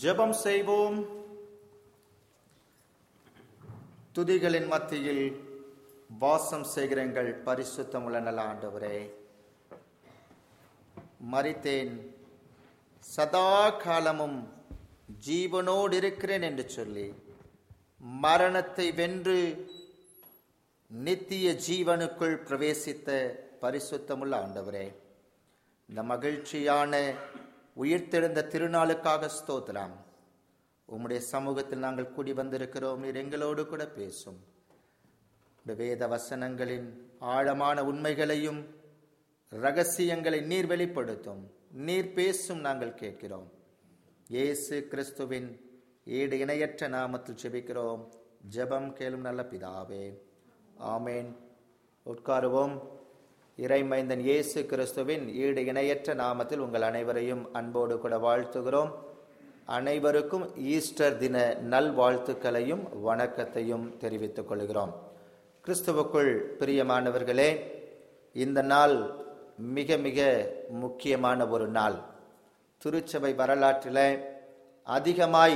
ஜெபம் செய்வோம். துதிகளின் மத்தியில் வாசம் செய்கிற எங்கள் பரிசுத்தமுள்ள நல்ல ஆண்டவரே, மரித்தேன், சதா காலமும் ஜீவனோடு இருக்கிறேன் என்று சொல்லி மரணத்தை வென்று நித்திய ஜீவனுக்குள் பிரவேசித்த பரிசுத்தமுள்ள ஆண்டவரே, இந்த மகிழ்ச்சியான உயிர்த்தெழுந்த திருநாளுக்காக ஸ்தோத்திரம். உம்முடைய சமூகத்தில் நாங்கள் கூடி வந்திருக்கிறோம். நீர் எங்களோடு கூட பேசும். வேத வசனங்களின் ஆழமான உண்மைகளையும் இரகசியங்களை நீர் வெளிப்படுத்தும். நீர் பேசும், நாங்கள் கேட்கிறோம். இயேசு கிறிஸ்துவின் ஈடு இணையற்ற நாமத்தில் ஜெபிக்கிறோம். ஜெபம் கேளும் நல்ல பிதாவே, ஆமேன். உட்காருவோம். இறைமைந்தன் இயேசு கிறிஸ்துவின் ஈடு இணையற்ற நாமத்தில் உங்கள் அனைவரையும் அன்போடு கூட வாழ்த்துகிறோம். அனைவருக்கும் ஈஸ்டர் தின நல் வாழ்த்துக்களையும் வணக்கத்தையும் தெரிவித்துக் கொள்கிறோம். கிறிஸ்துவுக்குள் பிரியமானவர்களே, இந்த நாள் மிக மிக முக்கியமான ஒரு நாள். திருச்சபை வரலாற்றில் அதிகமாய்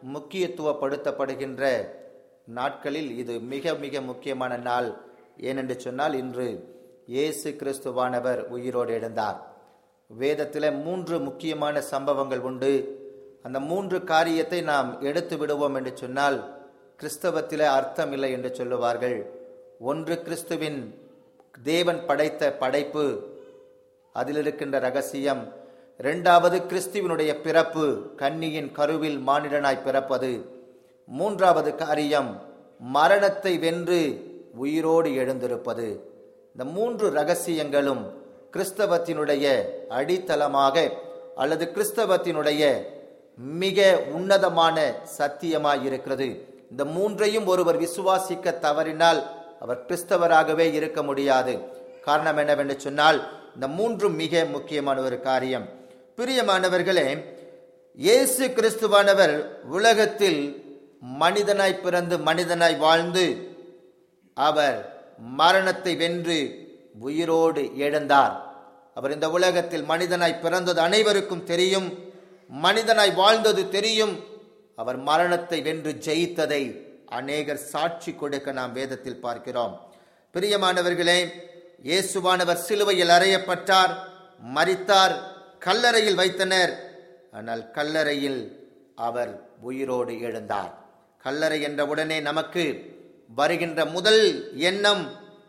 முக்கியத்துவப்படுத்தப்படுகின்ற நாட்களில் இது மிக மிக முக்கியமான நாள். ஏனென்று சொன்னால், இன்று இயேசு கிறிஸ்துவானவர் உயிரோடு எழுந்தார். வேதத்தில் 3 முக்கியமான சம்பவங்கள் உண்டு. அந்த 3 காரியத்தை நாம் எடுத்து விடுவோம் என்று சொன்னால் கிறிஸ்தவத்தில் அர்த்தம் இல்லை என்று சொல்லுவார்கள். ஒன்று, கிறிஸ்துவின் தேவன் படைத்த படைப்பு, அதில் இருக்கின்ற ரகசியம். 2வது, கிறிஸ்துவினுடைய பிறப்பு, கன்னியின் கருவில் மானிடனாய் பிறப்பது. 3வது காரியம், மரணத்தை வென்று உயிரோடு எழுந்திருப்பது. இந்த 3 ரகசியங்களும் கிறிஸ்தவத்தினுடைய அடித்தளமாக அல்லது கிறிஸ்தவத்தினுடைய மிக உன்னதமான சத்தியமாய் இருக்கிறது. இந்த 3ஐயும் ஒருவர் விசுவாசிக்க தவறினால் அவர் கிறிஸ்தவராகவே இருக்க முடியாது. காரணம் என்னவென்று சொன்னால், இந்த 3 மிக முக்கியமான ஒரு காரியம். பிரியமானவர்களே, இயேசு கிறிஸ்துவானவர் உலகத்தில் மனிதனாய் பிறந்து மனிதனாய் வாழ்ந்து அவர் மரணத்தை வென்று உயிரோடு எழுந்தார். அவர் இந்த உலகத்தில் மனிதனாய் பிறந்தது அனைவருக்கும் தெரியும், மனிதனாய் வாழ்ந்தது தெரியும். அவர் மரணத்தை வென்று ஜெயித்ததை அநேகர் சாட்சி கொடுக்க நாம் வேதத்தில் பார்க்கிறோம். பிரியமானவர்களே, இயேசுவானவர் சிலுவையில் அறையப்பட்டார், மரித்தார், கல்லறையில் வைத்தனர். ஆனால் கல்லறையில் அவர் உயிரோடு எழுந்தார். கல்லறை என்ற உடனே நமக்கு வருகின்ற முதல் எண்ணம்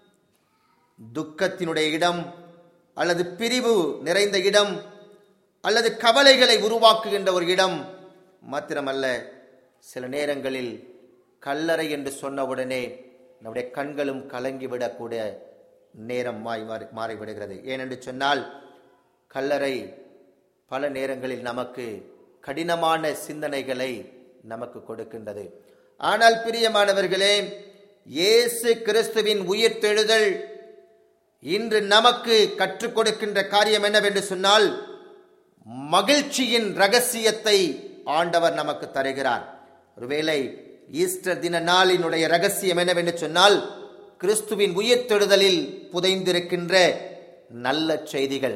துக்கத்தினுடைய இடம், அல்லது பிரிவு நிறைந்த இடம், அல்லது கவலைகளை உருவாக்குகின்ற ஒரு இடம் மாத்திரமல்ல. சில நேரங்களில் கல்லறை என்று சொன்னவுடனே நம்முடைய கண்களும் கலங்கிவிடக்கூடிய நேரம் மாறிவிடுகிறது. ஏனென்று சொன்னால், கல்லறை பல நேரங்களில் நமக்கு கடினமான சிந்தனைகளை நமக்கு கொடுக்கின்றது. ஆனால் பிரியமானவர்களே, இயேசு கிறிஸ்துவின் உயிர்த்தெழுதல் இன்று நமக்கு கற்றுக் கொடுக்கின்ற காரியம் என்னவென்று சொன்னால், மகிழ்ச்சியின் ரகசியத்தை ஆண்டவர் நமக்கு தருகிறார். ஒருவேளை ஈஸ்டர் தின நாளினுடைய ரகசியம் என்னவென்று சொன்னால், கிறிஸ்துவின் உயிர்த்தெழுதலில் புதைந்திருக்கின்ற நல்ல செய்திகள்.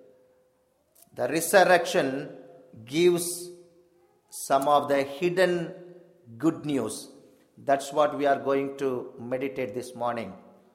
The resurrection gives some of the hidden good news. That's what we are going to meditate this morning.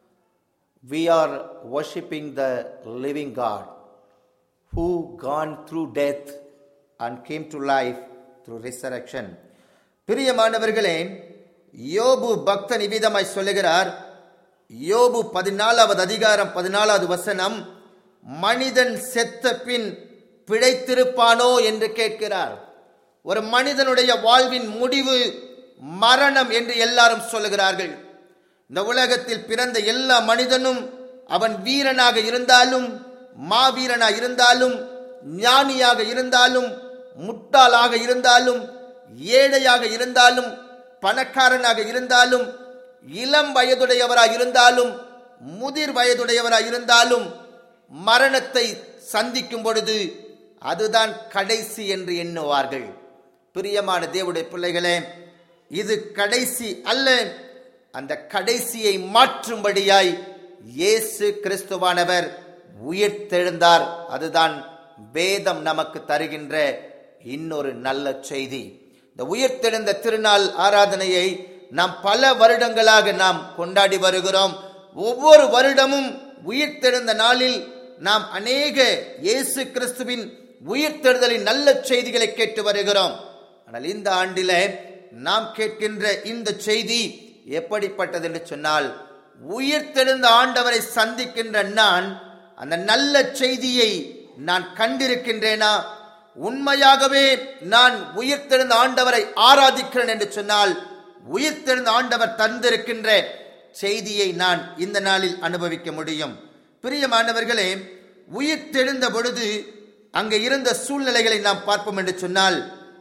We are worshiping the living God who gone through death and came to life through resurrection. பிரியமானவர்களே, யோபு பக்தன் இவ்விதமாய் சொல்லுகிறார். யோபு 14வது அதிகாரம் 14வது வசனம், மனிதன் செத்த பின் பிழைத்திருப்பானோ என்று கேட்கிறார். ஒரு மனிதனுடைய வாழ்வின் முடிவு மரணம் என்று எல்லாரும் சொல்லுகிறார்கள். இந்த உலகத்தில் பிறந்த எல்லா மனிதனும், அவன் வீரனாக இருந்தாலும், மாவீரனாக இருந்தாலும், ஞானியாக இருந்தாலும், முட்டாளாக இருந்தாலும், ஏழையாக இருந்தாலும், பணக்காரனாக இருந்தாலும், இளம் வயதுடையவராக இருந்தாலும், முதிர் வயதுடையவராக இருந்தாலும், மரணத்தை சந்திக்கும் பொழுது அதுதான் கடைசி என்று எண்ணுவார்கள். பிரியமான தேவனுடைய பிள்ளைகளே, இது கடைசி அல்ல. அந்த கடைசியை மாற்றும்படியாய் இயேசு கிறிஸ்துவானவர் உயிர்த்தெழுந்தார். அதுதான் வேதம் நமக்கு தருகின்ற இன்னொரு நல்ல செய்தி. இந்த உயிர்த்தெழுந்த திருநாள் ஆராதனையை நாம் பல வருடங்களாக நாம் கொண்டாடி வருகிறோம். ஒவ்வொரு வருடமும் உயிர்த்தெழுந்த நாளில் நாம் அநேக இயேசு கிறிஸ்துவின் உயிர்த்தெழுதலின் நல்ல செய்திகளை கேட்டு வருகிறோம். ஆனால் இந்த ஆண்டிலே நாம் கேட்கின்ற இந்த செய்தி எப்படிப்பட்டது என்று சொன்னால், உயிர்த்தெழுந்த ஆண்டவரை சந்திக்கின்ற நான் அந்த நல்ல செய்தியை நான் கண்டிருக்கின்றேனா, உண்மையாகவே நான் உயிர்த்தெழுந்த ஆண்டவரை ஆராதிக்கிறேன் என்று சொன்னால், உயிர்த்தெழுந்த ஆண்டவர் தந்திருக்கின்ற செய்தியை நான் இந்த நாளில் அனுபவிக்க முடியும். பிரியமானவர்களே, உயிர்த்தெழுந்த பொழுது அங்கே இருந்த சூழ்நிலைகளை நாம் பார்ப்போம் என்று சொன்னால்,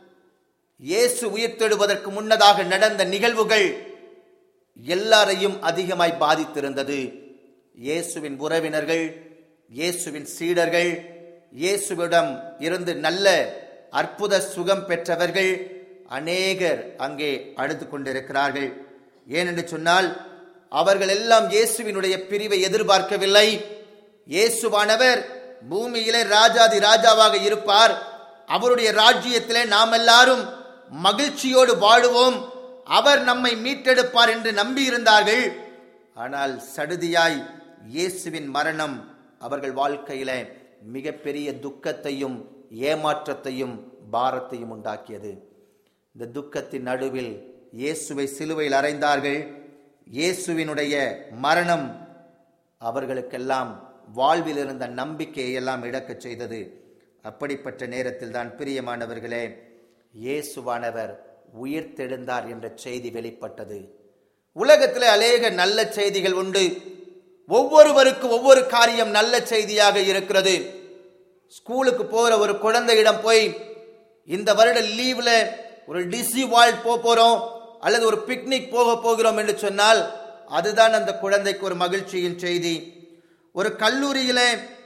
இயேசு உயிர்த்தெழுவதற்கு முன்னதாக நடந்த நிகழ்வுகள் எல்லாரையும் அதிகமாய் பாதித்திருந்தது. இயேசுவின் உறவினர்கள், இயேசுவின் சீடர்கள், இயேசுவிடம் இருந்து நல்ல அற்புத சுகம் பெற்றவர்கள் அநேகர் அங்கே அழுது கொண்டிருக்கிறார்கள். ஏனென்று சொன்னால், அவர்கள் எல்லாம் இயேசுவினுடைய பிரிவை எதிர்பார்க்கவில்லை. இயேசுவானவர் பூமியிலே ராஜாதி ராஜாவாக இருப்பார், அவருடைய ராஜ்யத்திலே நாம் எல்லாரும் மகிழ்ச்சியோடு வாழுவோம், அவர் நம்மை மீட்டெடுப்பார் என்று நம்பியிருந்தார்கள். ஆனால் சடுதியாய் இயேசுவின் மரணம் அவர்கள் வாழ்க்கையில மிகப்பெரிய துக்கத்தையும் ஏமாற்றத்தையும் பாரத்தையும் உண்டாக்கியது. இந்த துக்கத்தின் நடுவில் இயேசுவை சிலுவையில் அறைந்தார்கள். இயேசுவினுடைய மரணம் அவர்களுக்கெல்லாம் வாழ்வில் இருந்த நம்பிக்கையை எல்லாம் இழக்கச் செய்தது. அப்படிப்பட்ட நேரத்தில் தான் பிரியமானவர்களே, இயேசுவானவர் உயிர்த்தெழுந்தார் என்ற செய்தி வெளிப்பட்டது. உலகத்தில் அநேக நல்ல செய்திகள் உண்டு. ஒவ்வொருவருக்கும் ஒவ்வொரு காரியம் நல்ல செய்தியாக இருக்கிறது. ஸ்கூலுக்கு போகிற ஒரு குழந்தையிடம் போய் இந்த வருட லீவ்ல ஒரு டிசி வேர்ல்ட் போறோம் அல்லது ஒரு பிக்னிக் போக போகிறோம் என்று சொன்னால் அதுதான் அந்த குழந்தைக்கு ஒரு மகிழ்ச்சியின் செய்தி. ஒரு கல்லூரியில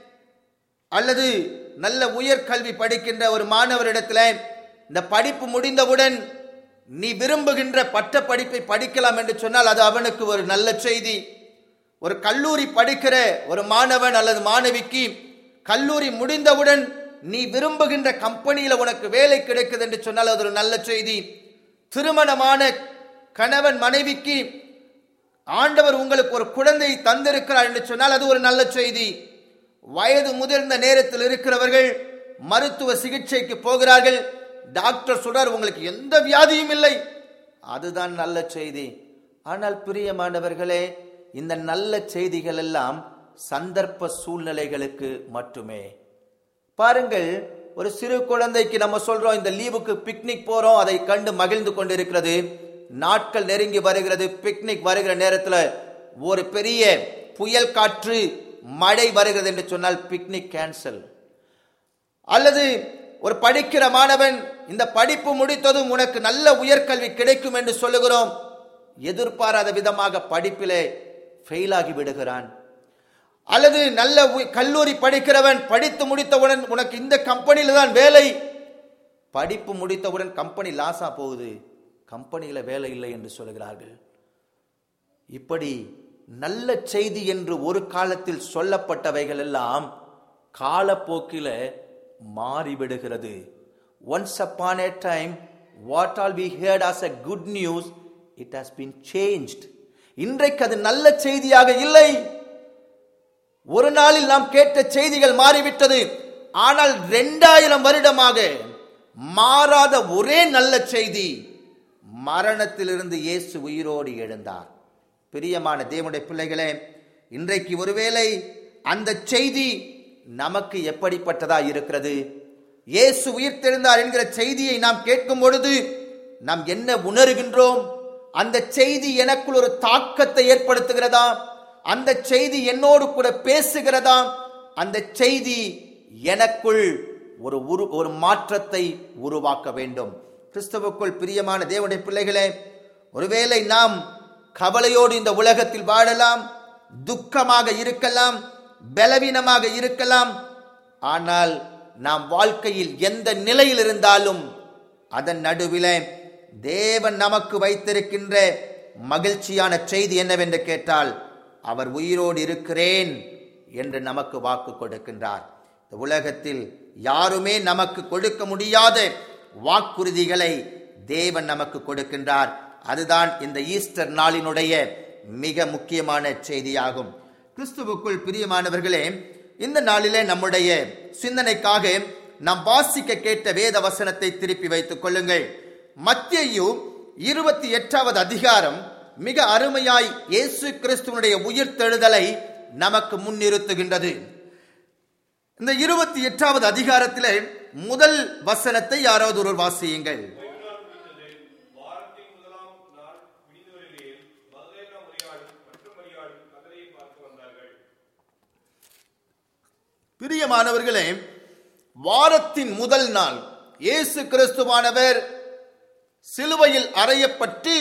அல்லது நல்ல உயர்கல்வி படிக்கின்ற ஒரு மாணவரிடத்தில் இந்த படிப்பு முடிந்தவுடன் நீ விரும்புகின்ற பட்ட படிப்பை படிக்கலாம் என்று சொன்னால் அது அவனுக்கு ஒரு நல்ல செய்தி. ஒரு கல்லூரி படிக்கிற ஒரு மாணவன் அல்லது மாணவிக்கு கல்லூரி முடிந்தவுடன் நீ விரும்புகின்ற கம்பெனியில உனக்கு வேலை கிடைக்குது என்று சொன்னால் அது ஒரு நல்ல செய்தி. திருமணமான கணவன் மனைவிக்கு ஆண்டவர் உங்களுக்கு ஒரு குழந்தையை தந்திருக்கிறார் என்று சொன்னால் அது ஒரு நல்ல செய்தி. வயது முதிர்ந்த நேரத்தில் இருக்கிறவர்கள் மருத்துவ சிகிச்சைக்கு போகிறார்கள், டாக்டர் சொல்றார் உங்களுக்கு எந்த வியாதியும் இல்லை, அதுதான் நல்ல செய்தி. ஆனால் பிரியமானவர்களே, இந்த நல்ல செய்திகள் எல்லாம் சந்தர்ப்ப சூழ்நிலைகளுக்கு மட்டுமே. பாருங்கள், ஒரு சிறு குழந்தைக்கு நம்ம சொல்றோம் இந்த லீவுக்கு பிக்னிக் போறோம், அதை கண்டு மகிழ்ந்து கொண்டிருக்கிறது. நாட்கள் நெருங்கி வருகிறது, பிக்னிக் வருகிற நேரத்தில் ஒரு பெரிய புயல் காற்று மழை வருகிறது என்று சொன்னால் பிக்னிக் கேன்சல். அல்லது ஒரு படிக்கிற மாணவன் இந்த படிப்பு முடித்ததும் உனக்கு நல்ல உயர்கல்வி கிடைக்கும் என்று சொல்லுகிறோம், எதிர்பாராத விதமாக படிப்பிலே ஃபெயில் ஆகி விடுகிறான். அல்லது நல்ல கல்லூரி படிக்கிறவன் படித்து முடித்தவுடன் உனக்கு இந்த கம்பெனியில தான் வேலை, படிப்பு முடித்தவுடன் கம்பெனி லாஸா போகுது, கம்பெனியில வேலை இல்லை என்று சொல்கிறார்கள். இப்படி நல்ல செய்தி என்று ஒரு காலத்தில் சொல்லப்பட்டவைகள் எல்லாம் காலப்போக்கில மாறிவிடுகிறது. Once upon a time, what all we heard as a good news, it has been changed. இன்றைக்கு அது நல்ல செய்தியாக இல்லை. ஒரு நாளில் நாம் கேட்ட செய்திகள் மாறிவிட்டது. ஆனால் 2000 வருடமாக மாறாத ஒரே நல்ல செய்தி, மரணத்திலிருந்து இயேசு உயிரோடு எழுந்தார். பிரியமான தேவனுடைய பிள்ளைகளே, இன்றைக்கு ஒருவேளை அந்த செய்தி நமக்கு எப்படிப்பட்டதா இருக்கிறது? இயேசு உயிர்த்தெழுந்தார் என்கிற செய்தியை நாம் கேட்கும் பொழுது நாம் என்ன உணர்கின்றோம்? அந்த செய்தி எனக்குள் ஒரு தாக்கத்தை ஏற்படுத்துகிறதா? அந்த செய்தி என்னோடு கூட பேசுகிறதா? அந்த செய்தி எனக்குள் ஒரு மாற்றத்தை உருவாக்க வேண்டும். கிறிஸ்துவுக்குள் பிரியமான தேவனுடைய பிள்ளைகளே, ஒருவேளை நாம் கவலையோடு இந்த உலகத்தில் வாழலாம், துக்கமாக இருக்கலாம், பலவீனமாக இருக்கலாம். ஆனால் நாம் வாழ்க்கையில் எந்த நிலையில் இருந்தாலும் அதன் நடுவிலே தேவன் நமக்கு வைத்திருக்கின்ற மகிழ்ச்சியான செய்தி என்னவென்று கேட்டால், அவர் உயிரோடு இருக்கிறேன் என்று நமக்கு வாக்கு கொடுக்கின்றார். இந்த உலகத்தில் யாருமே நமக்கு கொடுக்க முடியாத வாக்குறுதிகளை தேவன் நமக்கு கொடுக்கின்றார். அதுதான் இந்த ஈஸ்டர் நாளினுடைய மிக முக்கியமான செய்தியாகும். கிறிஸ்துவுக்குள் பிரியமானவர்களே, இந்த நாளிலே நம்முடைய சிந்தனைக்காக நாம் வாசிக்க கேட்ட வேத வசனத்தை திருப்பி வைத்துக் கொள்ளுங்கள். மத்தேயு 28வது அதிகாரம் மிக அருமையாய் இயேசு கிறிஸ்துவனுடைய உயிர்த்தெழுதலை நமக்கு முன்னிறுத்துகின்றது. இந்த 28வது அதிகாரத்திலே முதல் வசனத்தை யாராவது ஒரு வாசியுங்கள். பிரியமானவர்களே, வாரத்தின் முதல் நாள் இயேசு கிறிஸ்துவானவர் சிலுவையில் அறையப்பட்டு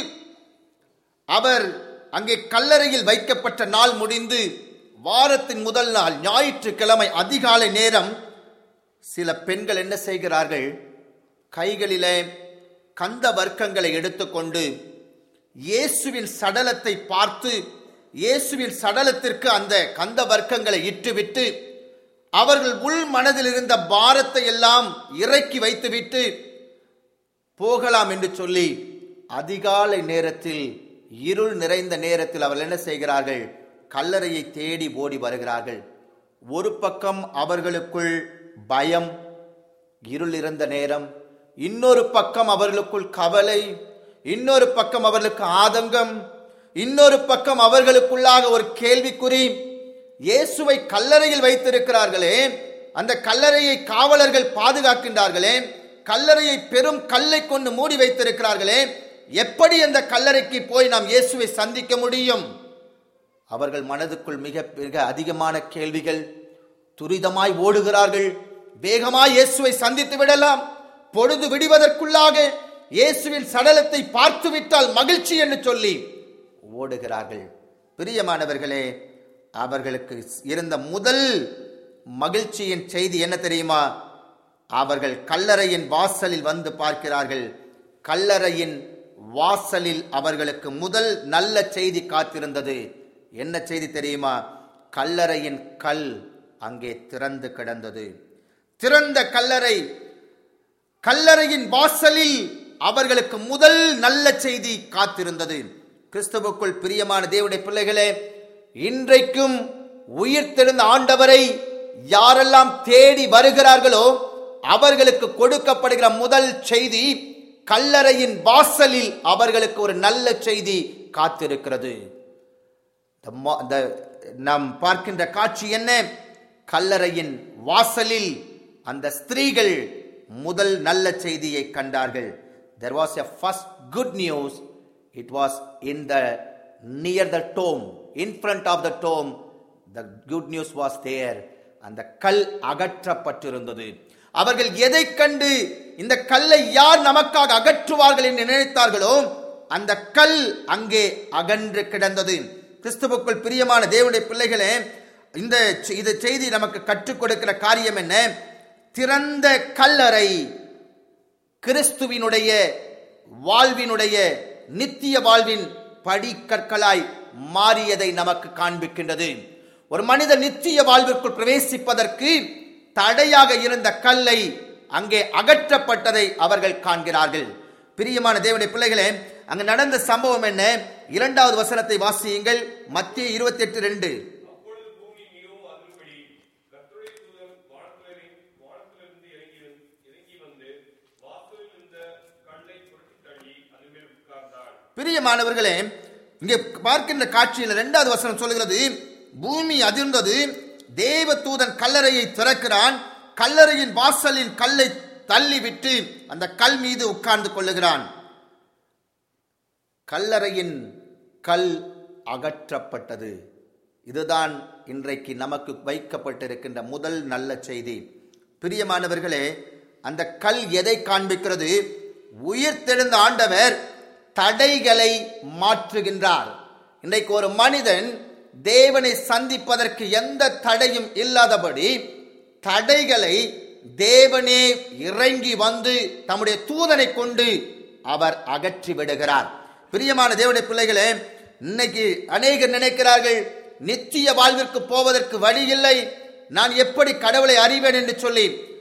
அவர் அங்கே கல்லறையில் வைக்கப்பட்ட நாள் முடிந்து வாரத்தின் முதல் நாள் ஞாயிற்றுக்கிழமை அதிகாலை நேரம் சில பெண்கள் என்ன செய்கிறார்கள்? கைகளிலே கந்த வர்க்கங்களை எடுத்துக்கொண்டு இயேசுவின் சடலத்தை பார்த்து இயேசுவின் சடலத்திற்கு அந்த கந்த வர்க்கங்களை இட்டுவிட்டு அவர்கள் உள் மனதில் இருந்த பாரத்தை எல்லாம் இறக்கி வைத்துவிட்டு போகலாம் என்று சொல்லி அதிகாலை நேரத்தில், இருள் நிறைந்த நேரத்தில் அவர்கள் என்ன செய்கிறார்கள்? கல்லறையை தேடி ஓடி வருகிறார்கள். ஒரு பக்கம் அவர்களுக்குள் பயம், இருள் இருந்த நேரம், இன்னொரு பக்கம் அவர்களுக்குள் கவலை, இன்னொரு பக்கம் அவர்களுக்கு ஆதங்கம், இன்னொரு பக்கம் அவர்களுக்குள்ளாக ஒரு கேள்விக்குறி. இயேசுவை கல்லறையில் வைத்திருக்கிறார்களே, அந்த கல்லறையை காவலர்கள் பாதுகாக்கின்றார்களே, கல்லறையை பெரும் கல்லை கொண்டு மூடி வைத்திருக்கிறார்களே, எப்படி அந்த கல்லறைக்கு போய் நாம் இயேசுவை சந்திக்க முடியும்? அவர்கள் மனதுக்குள் மிக மிக அதிகமான கேள்விகள். துரிதமாய் ஓடுகிறார்கள். வேகமாய் இயேசுவை சந்தித்து விடலாம், பொழுது விடுவதற்குள்ளாக இயேசுவின் சடலத்தை பார்த்துவிட்டால் மகிழ்ச்சி என்று சொல்லி ஓடுகிறார்கள். பிரியமானவர்களே, அவர்களுக்கு இருந்த முதல் மகிழ்ச்சியின் செய்தி என்ன தெரியுமா? அவர்கள் கல்லறையின் வாசலில் வந்து பார்க்கிறார்கள். கல்லறையின் வாசலில் அவர்களுக்கு முதல் நல்ல செய்தி காத்திருந்தது. என்ன செய்தி தெரியுமா? கல்லறையின் கல் அங்கே திறந்து கிடந்தது. திறந்த கல்லறை, கல்லறையின் வாசலில் அவர்களுக்கு முதல் நல்ல செய்தி காத்திருந்தது. கிறிஸ்துவுக்குள் பிரியமான தேவனுடைய பிள்ளைகளே, இன்றைக்கும் உயிர்த்தெழுந்த ஆண்டவரை யாரெல்லாம் தேடி வருகிறார்களோ அவர்களுக்கு கொடுக்கப்படுகிற முதல் செய்தி, கல்லறையின் வாசலில் அவர்களுக்கு ஒரு நல்ல செய்தி காத்திருக்கிறது. நாம் பார்க்கின்ற காட்சி என்ன? கல்லறையின் வாசலில் அந்த ஸ்திரீகள் முதல் நல்ல செய்தியை கண்டார்கள். There was a first good news. It was near the tomb, in front of the tomb. The good news was there. அந்த கல் அகற்றப்பட்டிருந்தது. அவர்கள் எதை கண்டு இந்த கல்லை யார் நமக்காக அகற்றுவார்கள் என்று நினைத்தார்களோ அந்த கல் அங்கே அகன்று கிடந்தது. கிறிஸ்துவுக்குள் பிரியமான தேவனுடைய பிள்ளைகளே, இந்த செய்தி நமக்கு கற்றுக் கொடுக்கிற காரியம் என்ன? திறந்த கல்லறை கிறிஸ்துவினுடைய வாழ்வினுடைய நித்திய வாழ்வின் படிக்கற்களாய் மாறியதை நமக்கு காண்பிக்கின்றது. ஒரு மனித நித்திய வாழ்விற்குள் பிரவேசிப்பதற்கு தடையாக இருந்த கல்லை அங்கே அகற்றப்பட்டதை அவர்கள் காண்கிறார்கள். பிரியமான தேவனுடைய பிள்ளைகளே, அங்கு நடந்த சம்பவம் என்ன? 2வது வசனத்தை வாசியுங்கள். மத்தேயு 28:2. பிரியமானவர்களே, இங்கே பார்க்கின்ற காட்சியில் 2வது வசனம் சொல்கிறது, பூமி அதிர்ந்தது, தேவ தூதன் கல்லறையை திறக்கிறான், கல்லறையின் வாசலின் கல்லை தள்ளிவிட்டு அந்த கல் மீது உட்கார்ந்து கொள்ளுகிறான். கல்லறையின் கல் அகற்றப்பட்டது. இதுதான் இன்றைக்கு நமக்கு வைக்கப்பட்டிருக்கின்ற முதல் நல்ல செய்தி. பிரியமானவர்களே, அந்த கல் எதை காண்பிக்கிறது? உயிர்த்தெழுந்த ஆண்டவர் தடைகளை மாற்றுகின்றார். இன்றைக்கு ஒரு மனிதன் தேவனை சந்திப்பதற்கு எந்த தடையும் இல்லாதபடி தடைகளை தேவனே இறங்கி வந்து தம்முடைய தூதனை கொண்டு அவர் அகற்றி விடுகிறார். பிரியமான தேவனுடைய பிள்ளைகளே, இன்னைக்கு அநேகர் நினைக்கிறார்கள், நித்திய வாழ்விற்கு போவதற்கு வழி இல்லை, நான் எப்படி கடவுளை அறிவேன் என்று சொல்லி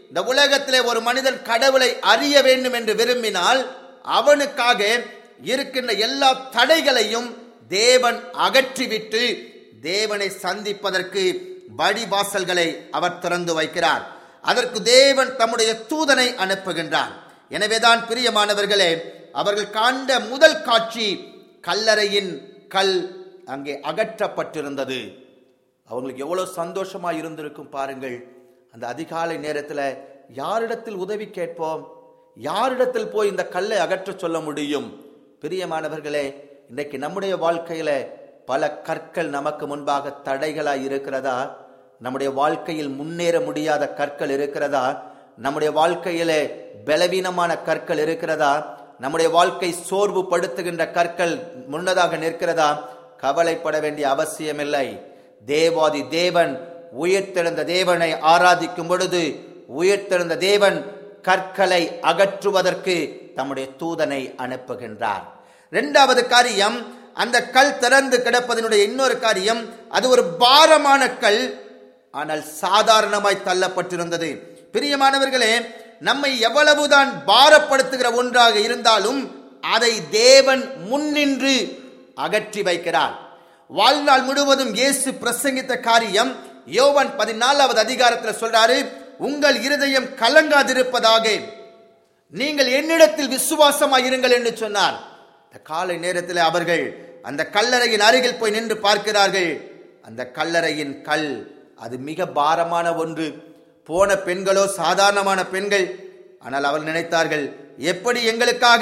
இந்த உலகத்திலே ஒரு மனிதன் கடவுளை அறிய வேண்டும் என்று விரும்பினால் அவனுக்காக இருக்கின்ற எல்லா தடைகளையும் தேவன் அகற்றிவிட்டு தேவனை சந்திப்பதற்கு வழிவாசல்களை அவர் திறந்து வைக்கிறார். அதற்கு தேவன் தம்முடைய தூதனை அனுப்புகின்றார். எனவேதான் பிரியமானவர்களே, அவர்கள் காண்ட முதல் காட்சி கல்லறையின் கல் அங்கே அகற்றப்பட்டிருந்தது. அவங்களுக்கு எவ்வளவு சந்தோஷமா இருந்திருக்கும் பாருங்கள். அந்த அதிகாலை நேரத்தில் யாரிடத்தில் உதவி கேட்போம்? யாரிடத்தில் போய் இந்த கல்லை அகற்ற சொல்ல முடியும்? பிரியமானவர்களே, இன்றைக்கு நம்முடைய வாழ்க்கையில பல கற்கள் நமக்கு முன்பாக தடைகளாய் இருக்கிறதா? நம்முடைய வாழ்க்கையில் முன்னேற முடியாத கற்கள் இருக்கிறதா? நம்முடைய வாழ்க்கையிலே பலவீனமான கற்கள் இருக்கிறதா? நம்முடைய வாழ்க்கை சோர்வு படுத்துகின்ற கற்கள் முன்னதாக நிற்கிறதா? கவலைப்பட வேண்டிய அவசியமில்லை. தேவாதி தேவன், உயிர்த்தெழுந்த தேவனை ஆராதிக்கும் பொழுது உயிர்த்தெழுந்த தேவன் கற்களை அகற்றுவதற்கு தம்முடைய தூதனை அனுப்புகின்றார். இரண்டாவது காரியம், அந்த கல் திறந்து கிடப்பதனுடைய இன்னொரு காரியம், அது ஒரு பாரமான கல், ஆனால் சாதாரணமாய் தள்ளப்பட்டிருந்தது. பிரியமானவர்களே, நம்மை எவ்வளவுதான் பாரப்படுத்துகிற ஒன்றாக இருந்தாலும் அதை தேவன் முன்னின்று அகற்றி வைக்கிறார். வாழ்நாள் முழுவதும் இயேசு பிரசங்கித்த காரியம் யோவான் 14வது அதிகாரத்தில் சொல்றாரு, உங்கள் இருதயம் கலங்காதிருப்பதாக நீங்கள் என்னிடத்தில் விசுவாசமாய் இருங்கள் என்று சொன்னார். இந்த காலை நேரத்தில் அவர்கள் அந்த கல்லறையின் அருகில் போய் நின்று பார்க்கிறார்கள். அந்த கல்லறையின் கல் அது மிக பாரமான ஒன்று. போன பெண்களோ சாதாரணமான பெண்கள். ஆனால் அவர்கள் நினைத்தார்கள், எப்படி எங்களுக்காக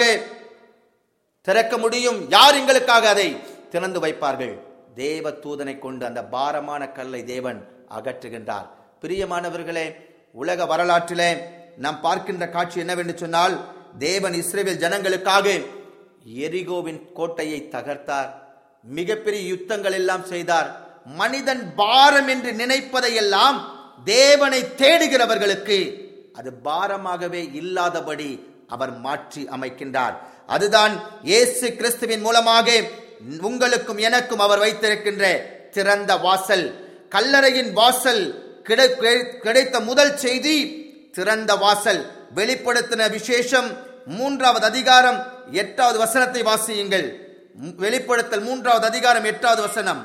திறக்க முடியும்? யார் எங்களுக்காக அதை திறந்து வைப்பார்கள்? தேவ தூதனை கொண்டு அந்த பாரமான கல்லை தேவன் அகற்றுகின்றார். பிரியமானவர்களே, உலக வரலாற்றிலே நாம் பார்க்கின்ற காட்சி என்னவென்று சொன்னால், தேவன் இஸ்ரவேல் ஜனங்களுக்காக எரிகோவின் கோட்டையை தகர்த்தார். மிகப்பெரிய யுத்தங்கள் எல்லாம் செய்தார். மனிதன் பாரம் என்று நினைப்பதையெல்லாம் தேவனை தேடுகிறவர்களுக்கு அது பாரமாகவே இல்லாதபடி அவர் மாற்றி அமைக்கின்றார். அதுதான் இயேசு கிறிஸ்துவின் மூலமாக உங்களுக்கும் எனக்கும் அவர் வைத்திருக்கின்ற திறந்த வாசல். கல்லறையின் வாசல் கிடைத்த முதல் செய்தி திறந்த வாசல். வெளிப்படுத்தின விசேஷம் 3வது அதிகாரம் 8வது வசனத்தை வாசியுங்கள். வெளிப்படுத்தல் 3வது அதிகாரம் 8வது வசனம்.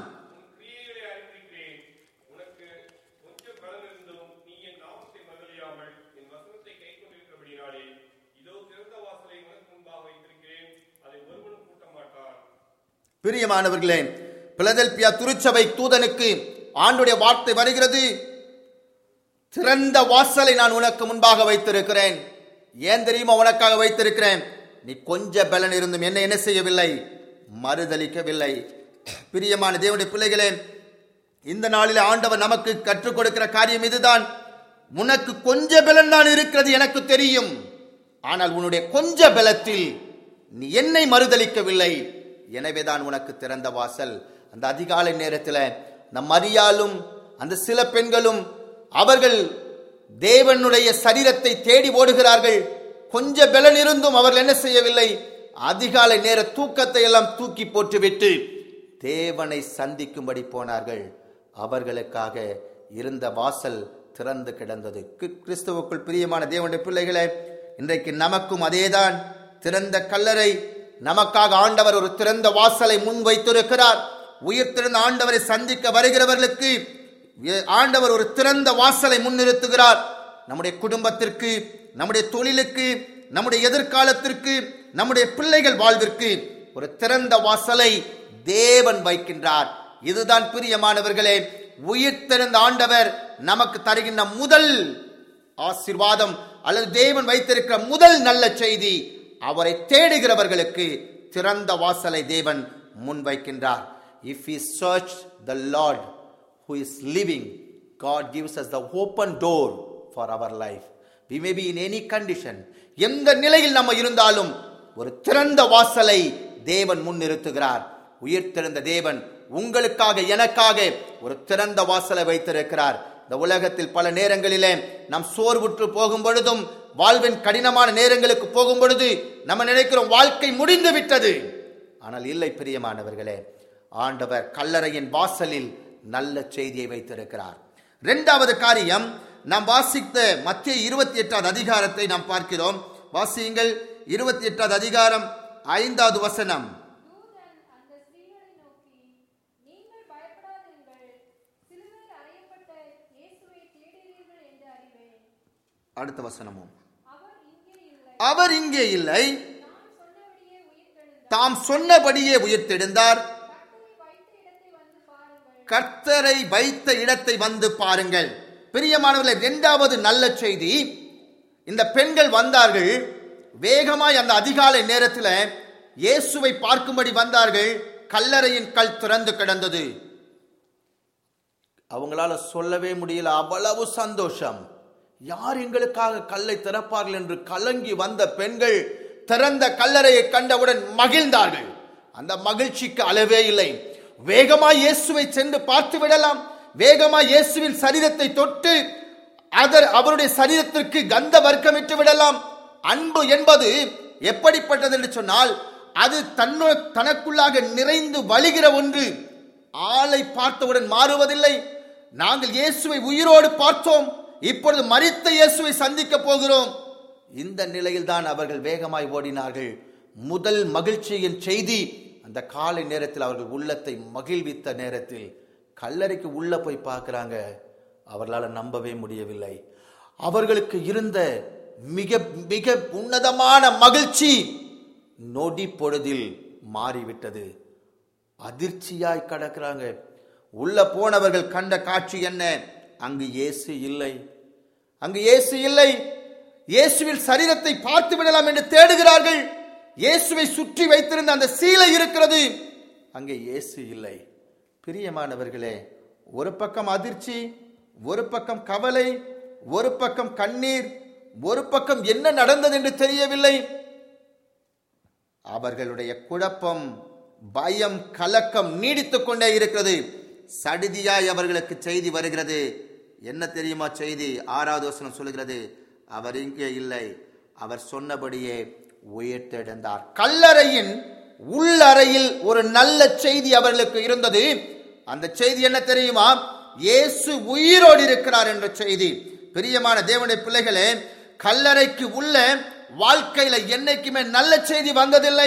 பிரியமானவர்களே, பிலதெல்பியா திருச்சபை தூதனுக்கு ஆண்டுடைய வார்த்தை வருகிறது, திறந்த வாசலை நான் உனக்கு முன்பாக வைத்திருக்கிறேன். ஏன் தெரியுமா உனக்காக வைத்திருக்கிறேன்? நீ கொஞ்ச பலன் இருந்தும் என்ன செய்யவில்லை? மறுதலிக்கவில்லை. பிரியமான தேவனுடைய பிள்ளைகளே, இந்த நாளில் ஆண்டவர் நமக்கு கற்றுக் கொடுக்கிற காரியம் இதுதான். உனக்கு கொஞ்ச பலன் தான் இருக்கிறது, எனக்கு தெரியும். ஆனால் உன்னுடைய கொஞ்ச பலத்தில் நீ என்னை மறுதலிக்கவில்லை. எனவேதான் உனக்கு திறந்த வாசல். அந்த அதிகாலை நேரத்தில் நம் மரியாளும் அந்த சில பெண்களும் அவர்கள் தேவனுடைய சரீரத்தை தேடி ஓடுகிறார்கள். கொஞ்ச பலன் இருந்தும் அவர்கள் என்ன செய்யவில்லை? அதிகாலை நேர தூக்கத்தை எல்லாம் தூக்கி போட்டுவிட்டு தேவனை சந்திக்கும்படி போனார்கள். அவர்களுக்காக இருந்த வாசல் திறந்து கிடந்தது. கிறிஸ்துவுக்குள் பிரியமான தேவனுடைய பிள்ளைகளே, இன்றைக்கு நமக்கும் அதேதான். திறந்த கல்லறை. நமக்காக ஆண்டவர் ஒரு திறந்த வாசலை முன் வைத்திருக்கிறார். உயிர்த்தெழுந்த ஆண்டவரை சந்திக்க வருகிறவர்களுக்கு ஆண்டவர் ஒரு திறந்த வாசலை முன்னிறுத்துகிறார். நம்முடைய குடும்பத்திற்கு, நம்முடைய தொழிலுக்கு, நம்முடைய எதிர்காலத்திற்கு, நம்முடைய பிள்ளைகள் வாழ்விற்கு ஒரு திறந்த வாசலை தேவன் வைக்கின்றார். இதுதான் பிரியமானவர்களே, உயிர்த்தெழுந்த ஆண்டவர் நமக்கு தருகின்ற முதல் ஆசீர்வாதம் அல்லது தேவன் வைத்திருக்கிற முதல் நல்ல செய்தி. அவரை தேடுகிறவர்களுக்கு திறந்த வாசலை தேவன் முன்வைக்கின்றார். If we search the Lord who is living, God gives us the open door for our life. We may be in any condition. எந்த நிலையில் நம்ம இருந்தாலும் ஒரு திறந்த வாசலை தேவன் முன்னிறுத்துகிறார். உயிர்த்தெழுந்த தேவன் உங்களுக்காக எனக்காக ஒரு திறந்த வாசலை வைத்திருக்கிறார். இந்த உலகத்தில் பல நேரங்களிலே நாம் சோர்வுற்று போகும் பொழுதும், வாழ்வின் கடினமான நேரங்களுக்கு போகும் பொழுது நம்ம நினைக்கிறோம் வாழ்க்கை முடிந்து விட்டது. ஆனால் இல்லை பிரியமானவர்களே, ஆண்டவர் கல்லறையின் வாசலில் நல்ல செய்தியை வைத்திருக்கிறார். இரண்டாவது காரியம், நாம் வாசித்த மத்தேயு 28வது அதிகாரத்தை நாம் பார்க்கிறோம். வாசியுங்கள். 28வது அதிகாரம் 5வது வசனம். அடுத்த வசனமும், அவர் இங்கே இல்லை, தாம் சொன்னபடியே உயிர்த்தெழுந்தார், கர்த்தரை வைத்த இடத்தை வந்து பாருங்கள். பிரியமானவர்களே, இரண்டாவது நல்ல செய்தி, இந்த பெண்கள் வந்தார்கள். வேகமாய் அந்த அதிகாலை நேரத்தில் இயேசுவை பார்க்கும்படி வந்தார்கள். கல்லறையின் கல் திறந்து கிடந்தது. அவங்களால சொல்லவே முடியல, அவ்வளவு சந்தோஷம். யார் எங்களுக்காக கல்லை திறப்பார்கள் என்று கலங்கி வந்த பெண்கள் திறந்த கல்லறையை கண்டவுடன் மகிழ்ந்தார்கள். அந்த மகிழ்ச்சிக்கு அளவே இல்லை. வேகமாய் இயேசுவை சென்று பார்த்து விடலாம், வேகமாய் இயேசுவின் சரீரத்தை தொட்டு அவருடைய சரீரத்திற்கு கந்த வர்க்கமிட்டு விடலாம். அன்பு என்பது எப்படிப்பட்டது என்று சொன்னால், அது தனக்குள்ளாக நிறைந்து வழிகிற ஒன்று. ஆளை பார்த்தவுடன் மாறுவதில்லை. நாங்கள் இயேசுவை உயிரோடு பார்த்தோம், இப்பொழுது மரித்த இயேசுவை சந்திக்க போகிறோம். இந்த நிலையில் தான் அவர்கள் வேகமாய் ஓடினார்கள். முதல் மகிழ்ச்சியின் செய்தி அந்த காலை நேரத்தில் அவர்கள் உள்ளத்தை மகிழ்வித்த நேரத்தில் கல்லறைக்கு உள்ள போய் பார்க்கிறாங்க. அவர்களால் நம்பவே முடியவில்லை. அவர்களுக்கு இருந்த மிக மிக உன்னதமான மகிழ்ச்சி நொடி பொழுதில் மாறிவிட்டது. அதிர்ச்சியாய் கடக்கிறாங்க. உள்ள போனவர்கள் கண்ட காட்சி என்ன? அங்கு இயேசு இல்லை, அங்கு இயேசு இல்லை. இயேசுவின் சரீரத்தை பார்த்து விடலாம் என்று தேடுகிறார்கள். இயேசுவை சுற்றி வைத்திருந்த அந்த சீலை இருக்கிறது, அங்கே இயேசு இல்லை. பிரியமானவர்களே, ஒரு பக்கம் அதிர்ச்சி, ஒரு பக்கம் கவலை, ஒரு பக்கம் கண்ணீர், ஒரு பக்கம் என்ன நடந்தது என்று தெரியவில்லை. அவர்களுடைய குழப்பம், பயம், கலக்கம் நீடித்துக் கொண்டே இருக்கிறது. சடிதியாய் அவர்களுக்கு செய்தி வருகிறது. என்ன தெரியுமா செய்தி? 6வது வசனம் சொல்லுகிறது, அவர் இங்கே இல்லை, அவர் சொன்னபடியே உயிர்த்தெழுந்தார். கல்லறையின் உள்ளறையில் ஒரு நல்ல செய்தி அவர்களுக்கு இருந்தது. அந்த செய்தி என்ன தெரியுமா? இயேசு உயிரோடு இருக்கிறார் என்ற செய்தி. பிரியமான தேவனுடைய பிள்ளைகளே, கல்லறைக்கு உள்ள வாழ்க்கையில என்னைக்குமே நல்ல செய்தி வந்ததில்லை.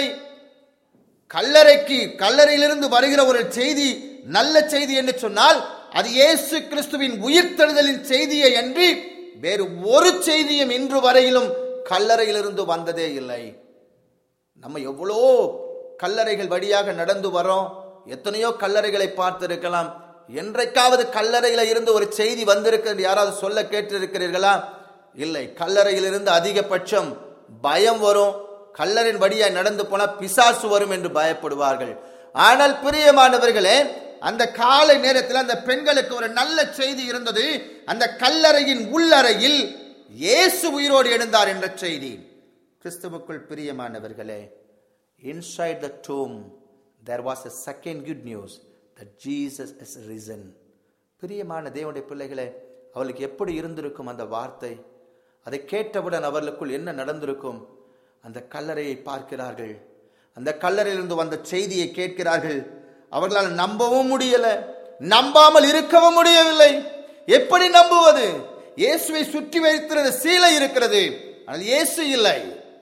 கல்லறையிலிருந்து வருகிற ஒரு செய்தி நல்ல செய்தி என்று சொன்னால் அது இயேசு கிறிஸ்துவின் உயிர்த்தெழுதலின் செய்தியை அன்றி வேறு ஒரு செய்தியும் இன்று வரையிலும் கல்லறையிலிருந்து வந்ததே இல்லை. நம்ம எவ்வளோ கல்லறைகள் வழியாக நடந்து வரோம், எத்தனையோ கல்லறைகளை பார்த்திருக்கலாம். என்றைக்காவது கல்லறையில இருந்து ஒரு செய்தி வந்திருக்கிறது யாராவது சொல்ல கேட்டிருக்கிறீர்களா? இல்லை. கல்லறையிலிருந்து அதிகபட்சம் பயம் வரும். கல்லறையின் வழியா நடந்து போனா பிசாசு வரும் என்று பயப்படுவார்கள். ஆனால் பிரியமானவர்களே, அந்த காலை நேரத்தில் அந்த பெண்களுக்கு ஒரு நல்ல செய்தி இருந்தது. அந்த கல்லறையின் உள்ளறையில் இயேசு உயிரோடு எழுந்தார் என்ற செய்தி. கிறிஸ்துவுக்குள் பிரியமானவர்களே, inside the tomb there was a second good news that Jesus is risen. பிரியமான தேவனுடைய பிள்ளைகளே, அவளுக்கு எப்படி இருந்திருக்கும் அந்த வார்த்தை? அதை கேட்டவுடன் அவர்களுக்குள் என்ன நடந்திருக்கும்? அந்த கல்லறையை பார்க்கிறார்கள், அந்த கல்லறையிலிருந்து வந்த செய்தியை கேட்கிறார்கள். அவர்களால் நம்பவும் முடியல, நம்பாமல் இருக்கவும் முடியவில்லை. எப்படி நம்புவது? இயேசுவை சுற்றி வைத்திருந்த சீலை இருக்கிறது, ஆனால் இயேசு இல்லை.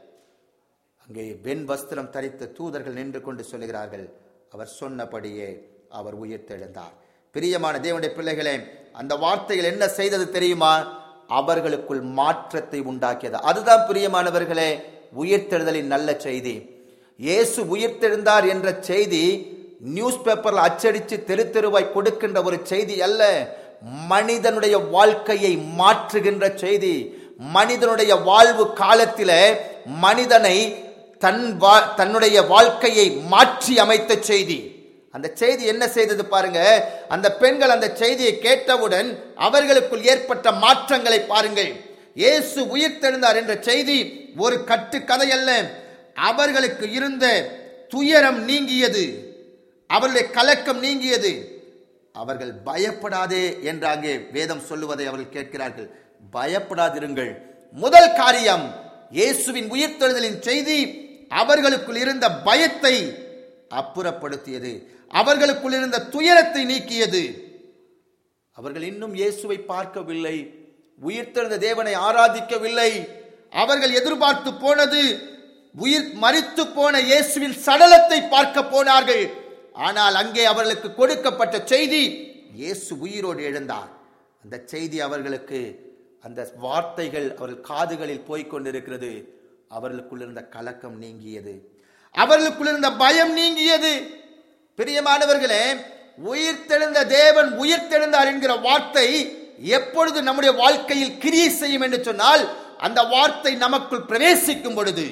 அங்கே வெண் வஸ்திரம் தரித்த தூதர்கள் நின்று கொண்டு சொல்லுகிறார்கள், அவர் சொன்னபடியே அவர் உயிர்த்தெழுந்தார். பிரியமான தேவனுடைய பிள்ளைகளே, அந்த வார்த்தைகள் என்ன செய்தது தெரியுமா? அவர்களுக்குள் மாற்றத்தை உண்டாக்கியது. அதுதான் பிரியமானவர்களே உயிர்த்தெழுதலின் நல்ல செய்தி. இயேசு உயிர்த்தெழுந்தார் என்ற செய்தி நியூஸ் பேப்பர்ல அச்சடித்து தெரு தெருவாய் கொடுக்கின்ற ஒரு செய்தி அல்ல. மனிதனுடைய வாழ்க்கையை மாற்றுகின்ற செய்தி. மனிதனுடைய வாழ்வு காலத்தில மனிதனை தன்னுடைய வாழ்க்கையை மாற்றி அமைத்த செய்தி. அந்த செய்தி என்ன செய்தது பாருங்க. அந்த பெண்கள் அந்த செய்தியை கேட்டவுடன் அவர்களுக்குள் ஏற்பட்ட மாற்றங்களை பாருங்கள். இயேசு உயிர்த்தெழுந்தார் என்ற செய்தி ஒரு கட்டு கதை அல்ல. அவர்களுக்கு இருந்த துயரம் நீங்கியது, அவர்களுடைய கலக்கம் நீங்கியது. அவர்கள் பயப்படாதே என்று அங்கே வேதம் சொல்லுவதை அவர்கள் கேட்கிறார்கள். பயப்படாதிருங்கள். முதல் காரியம், இயேசுவின் உயிர்த்தெழுதலின் செய்தி அவர்களுக்குள் இருந்த பயத்தை அப்புறப்படுத்தியது, அவர்களுக்குள் இருந்த துயரத்தை நீக்கியது. அவர்கள் இன்னும் இயேசுவை பார்க்கவில்லை, உயிர்த்தெழுந்த தேவனை ஆராதிக்கவில்லை. அவர்கள் எதிர்பார்த்து போனது உயிர் மரித்து போன இயேசுவின் சடலத்தை பார்க்க போனார்கள். ஆனால் அங்கே அவர்களுக்கு கொடுக்கப்பட்ட செய்தி, இயேசு உயிரோடு எழுந்தார். அந்த செய்தி அவர்களுக்கு, அந்த வார்த்தைகள் அவர்கள் காதுகளில் போய்கொண்டிருக்கிறது. அவர்களுக்குள் இருந்த கலக்கம் நீங்கியது, அவர்களுக்குள் இருந்த பயம் நீங்கியது. பிரியமானவர்களே, உயிர்த்தெழுந்த தேவன் உயிர்த்தெழுந்தார் என்கிற வார்த்தை எப்பொழுது நம்முடைய வாழ்க்கையில் கிரியை செய்யும் என்று சொன்னால், அந்த வார்த்தை நமக்குள் பிரவேசிக்கும் பொழுது.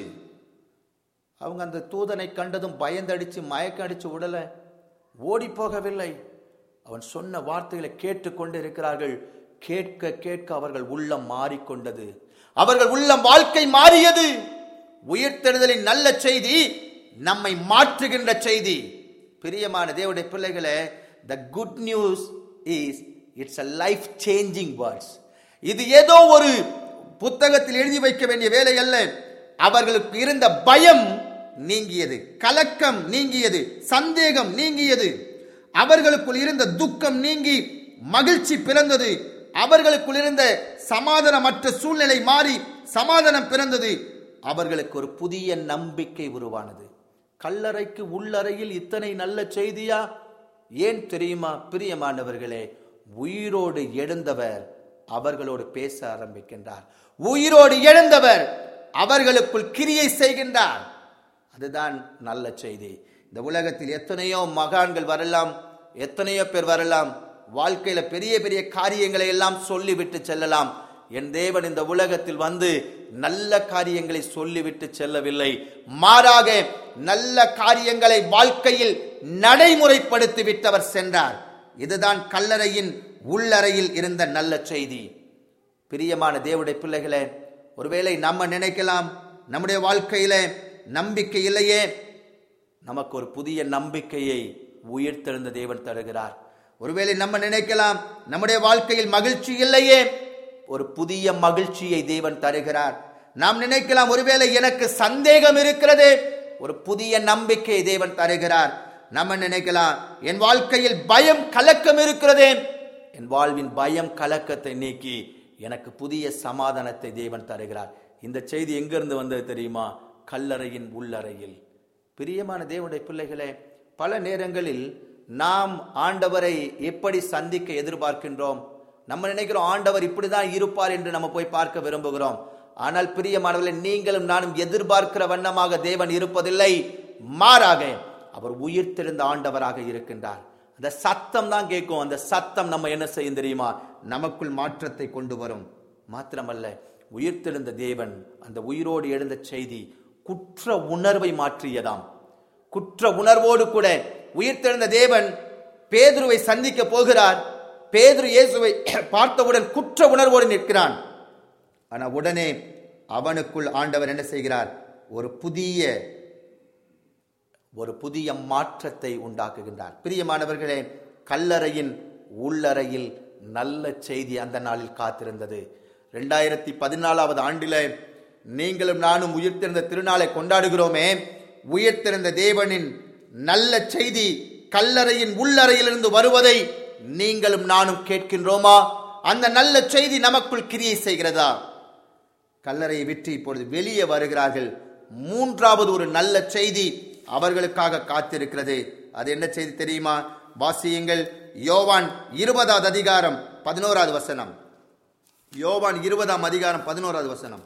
அவங்க அந்த தூதனை கண்டதும் பயந்தடிச்சு மயக்கம் அடிச்சு உடல ஓடி போகவில்லை. அவன் சொன்ன வார்த்தைகளை கேட்டுக்கொண்டு இருக்கிறார்கள். கேட்க கேட்க அவர்கள் உள்ளம் மாறிக்கொண்டது, அவர்கள் உள்ளம் வாழ்க்கை மாறியது. உயிர்த்தெழுதலின் நல்ல செய்தி நம்மை மாற்றுகின்ற செய்தி. பிரியமான தேவனுடைய பிள்ளைகளே, the good news is it's a life changing words. இது ஏதோ ஒரு புத்தகத்தில் எழுதி வைக்க வேண்டிய வேலை அல்ல. அவர்களுக்கு இருந்த பயம் நீங்கியது, கலக்கம் நீங்கியது, சந்தேகம் நீங்கியது. அவர்களுக்குள் இருந்த துக்கம் நீங்கி மகிழ்ச்சி பிறந்தது. அவர்களுக்குள் இருந்த சமாதானமற்ற சூழ்நிலை மாறி சமாதானம் பிறந்தது. அவர்களுக்கு ஒரு புதிய நம்பிக்கை உருவானது. கல்லறைக்கு உள்ளறையில் இத்தனை நல்ல செய்தியா? ஏன் தெரியுமா பிரியமானவர்களே, உயிரோடு எழுந்தவர் அவர்களோடு பேச ஆரம்பிக்கின்றார். உயிரோடு எழுந்தவர் அவர்களுக்குள் கிரியை செய்கின்றார். அதுதான் நல்ல செய்தி. இந்த உலகத்தில் எத்தனையோ மகான்கள் வரலாம், எத்தனையோ பேர் வரலாம், வாழ்க்கையில பெரிய பெரிய காரியங்களை எல்லாம் சொல்லிவிட்டு செல்லலாம். என் தேவன் இந்த உலகத்தில் வந்து நல்ல காரியங்களை சொல்லிவிட்டு செல்லவில்லை. மாறாக நல்ல காரியங்களை வாழ்க்கையில் நடைமுறைப்படுத்தி விட்டவர் சென்றார். இதுதான் கல்லறையின் உள்ளறையில் இருந்த நல்ல செய்தி. பிரியமான தேவனுடைய பிள்ளைகளே, ஒருவேளை நம்ம நினைக்கலாம், நம்முடைய வாழ்க்கையில நம்பிக்கை இல்லையே. நமக்கு ஒரு புதிய நம்பிக்கையை உயிர்த்தெழுந்த தேவன் தருகிறார். ஒருவேளை நம்ம நினைக்கலாம், நம்முடைய வாழ்க்கையில் மகிழ்ச்சி இல்லையே, ஒரு புதிய மகிழ்ச்சியை தேவன் தருகிறார். நாம் நினைக்கலாம், ஒருவேளை எனக்கு சந்தேகம் இருக்கிறது, ஒரு புதிய நம்பிக்கையை தேவன் தருகிறார். நம்ம நினைக்கலாம், என் வாழ்க்கையில் பயம் கலக்கம் இருக்கிறதே, என் வாழ்வின் பயம் கலக்கத்தை நீக்கி எனக்கு புதிய சமாதானத்தை தேவன் தருகிறார். இந்த செய்தி எங்கிருந்து வந்தது தெரியுமா? கல்லறையின் உள்ளறையில். பிரியமான தேவனுடைய பிள்ளைகளே, பல நேரங்களில் நாம் ஆண்டவரை எப்படி சந்திக்க எதிர்பார்க்கின்றோம்? நம்ம நினைக்கிறோம் ஆண்டவர் இப்படிதான் இருப்பார் என்று நம்ம போய் பார்க்க விரும்புகிறோம். ஆனால் பிரியமானவர்களே, நீங்களும் நானும் எதிர்பார்க்கிற வண்ணமாக தேவன் இருப்பதில்லை. மாறாக அவர் உயிர்த்தெழுந்த ஆண்டவராக இருக்கின்றார். அந்த சத்தம் தான் கேட்கும். அந்த சத்தம் நம்ம என்ன செய்யும் தெரியுமா? நமக்குள் மாற்றத்தை கொண்டு வரும். மாத்திரமல்ல, உயிர்த்தெழுந்த தேவன், அந்த உயிரோடு எழுந்த செய்தி குற்ற உணர்வை மாற்றியதாம். குற்ற உணர்வோடு கூட உயிர்த்தெழுந்த தேவன் பேதுருவை சந்திக்க போகிறார். பேதுரு இயேசுவை பார்த்தவுடன் குற்ற உணர்வோடு நிற்கிறான். ஆனா உடனே அவனுக்குள் ஆண்டவர் என்ன செய்கிறார்? ஒரு புதிய மாற்றத்தை உண்டாக்குகின்றார். பிரியமானவர்களே, கல்லறையின் உள்ளறையில் நல்ல செய்தி அந்த நாளில் காத்திருந்தது. 2014 ஆண்டில நீங்களும் நானும் உயிர்த்தெழுந்த திருநாளை கொண்டாடுகிறோமே. உயிர்த்தெழுந்த தேவனின் நல்ல செய்தி கல்லறையின் உள்ளறையிலிருந்து வருவதை நீங்களும் நானும் கேட்கின்றோமா? அந்த நல்ல செய்தி நமக்குள் கிரியை செய்கிறதா? கல்லறையை விட்டு இப்பொழுது வெளியே வருகிறார்கள். மூன்றாவது ஒரு நல்ல செய்தி அவர்களுக்காக காத்திருக்கிறது. அது என்ன செய்தி தெரியுமா? வாசியுங்கள். யோவான் 20 அதிகாரம் 11 வசனம். யோவான் 20 அதிகாரம் 11 வசனம்.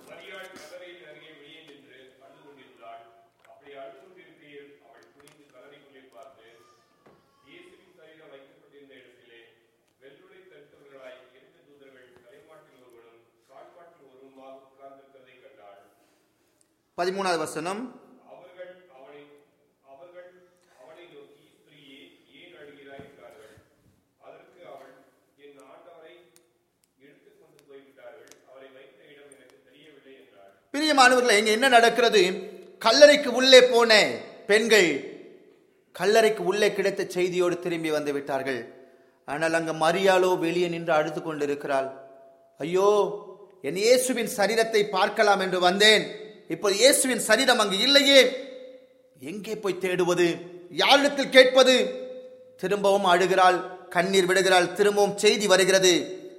பதிமூணாவது வசனம். பிரியமானவர்களே, இங்க என்ன நடக்கிறது? கல்லறைக்கு உள்ளே போன பெண்கள் கல்லறைக்கு உள்ளே கிடைத்த செய்தியோடு திரும்பி வந்து விட்டார்கள். ஆனால் அங்க மரியாளோ வெளியே நின்று அழுது கொண்டிருக்கிறாள். ஐயோ, என் இயேசுவின் சரீரத்தை பார்க்கலாம் என்று வந்தேன், இப்போது இயேசுவின் சரீரம் அங்கு இல்லையே, எங்கே போய் தேடுவது? யாரிடத்தில் கேட்பது? திரும்பவும் அழுகிறாள், கண்ணீர் விடுகிறாள். திரும்பவும் செய்தி வருகிறது.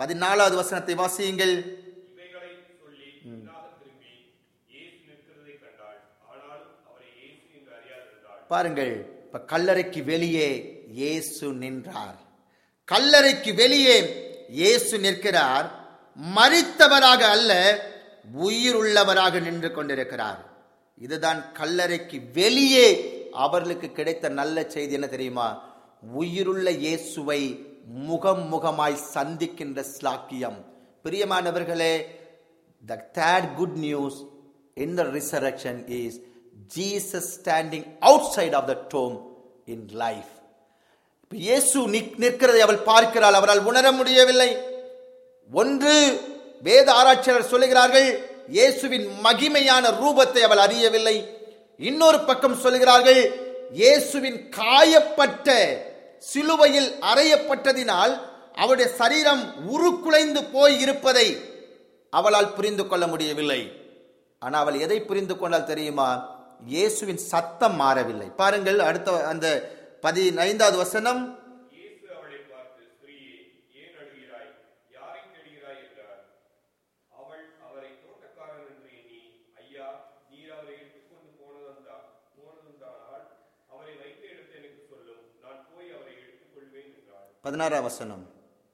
14வது வசனத்தை வாசியுங்கள். இவைகளை சொல்லி பின்னாக திரும்பி இயேசு நிற்கிறதை கண்டாள். ஆனாலும் அவரை இயேசு என்று அறியாதிருந்தாள். பாருங்கள், இப்ப கல்லறைக்கு வெளியே இயேசு நின்றார். கல்லறைக்கு வெளியே இயேசு நிற்கிறார். மரித்தவராக அல்ல, உயிருள்ளவராக நின்று கொண்டிருக்கிறார். இதுதான் கல்லறைக்கு வெளியே அவர்களுக்கு கிடைத்த நல்ல செய்தி. என்ன தெரியுமா? உயிருள்ள இயேசுவை முகமாய் சந்திக்கின்ற ஸ்லாக்கியம். பிரியமானவர்களே, the third good news in the resurrection is Jesus standing outside of the tomb in life. இயேசு நிற்கிறதை அவள் பார்க்கிறாள். அவரால் உணர முடியவில்லை. ஒன்று, வேத ஆராய்ச்சியாளர் சொல்லுகிறார்கள், இயேசுவின் மகிமையான ரூபத்தை அவள் அறியவில்லை. இன்னொரு பக்கம் சொல்லுகிறார்கள், இயேசுவின் காயப்பட்ட சிலுவையில் அறையப்பட்டதினால் அவருடைய சரீரம் உருக்குலைந்து போய் இருப்பதை அவளால் புரிந்து கொள்ள முடியவில்லை. ஆனால் அவள் எதை புரிந்து கொண்டால் தெரியுமா? இயேசுவின் சத்தம் மாறவில்லை. பாருங்கள், அடுத்த அந்த 15வது வசனம். இயேசு அவளை பார்த்து, ஸ்திரீயே, ஏன் அழுகிறாய்? யாரை தேடுகிறாய் என்றார். அவள் அவரை தோட்டக்காரன் என்று எண்ணி, ஐயா, நீர் அவரை எடுத்துக்கொண்டு போனதுண்டானால் அவரை வைத்த இடத்தை எனக்கு சொல்லும், நான் போய் அவரை எடுத்துக் கொள்வேன் என்றாள். 16வது வசனம்.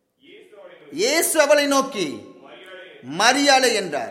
இயேசு அவளை நோக்கி மரியாளே என்றார்.